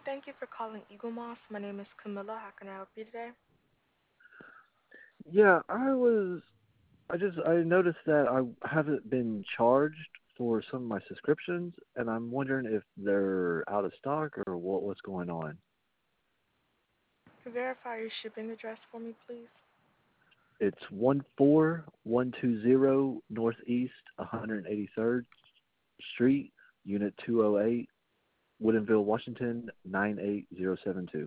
Thank you for calling Eagle Moss. My name is Camilla. How can I help you today? Yeah, I noticed that I haven't been charged for some of my subscriptions, and I'm wondering if they're out of stock or what's going on. Verify your shipping address for me, please. It's 14120 Northeast 183rd Street, Unit 208, Woodinville, Washington 98072.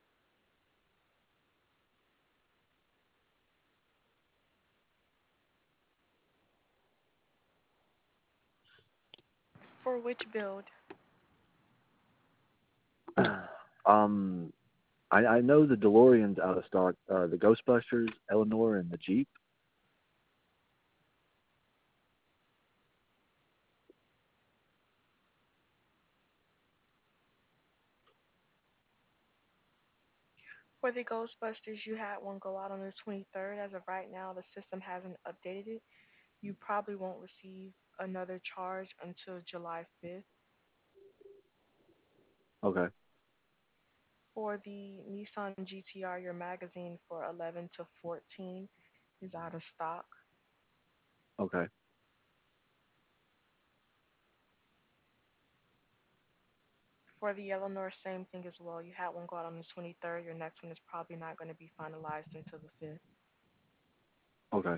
For which build? um, I know the DeLorean's out of stock. The Ghostbusters, Eleanor, and the Jeep. For the Ghostbusters, you had one go out on the 23rd. As of right now, the system hasn't updated it. You probably won't receive another charge until July 5th. Okay, For the Nissan GTR, your magazine for 11 to 14 is out of stock. okay, For the Eleanor, same thing as well. You had one go out on the 23rd. Your next one is probably not going to be finalized until the 5th. okay.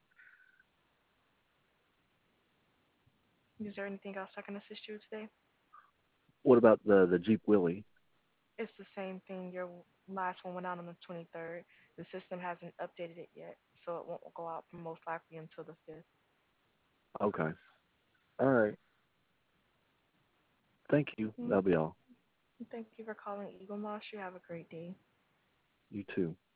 Is there anything else I can assist you with today? What about the Jeep Willie? It's the same thing. Your last one went out on the 23rd. The system hasn't updated it yet, so it won't go out most likely until the 5th. Okay. All right. Thank you. Mm, That'll be all. Thank you for calling Eagle Moss. You have a great day. You too.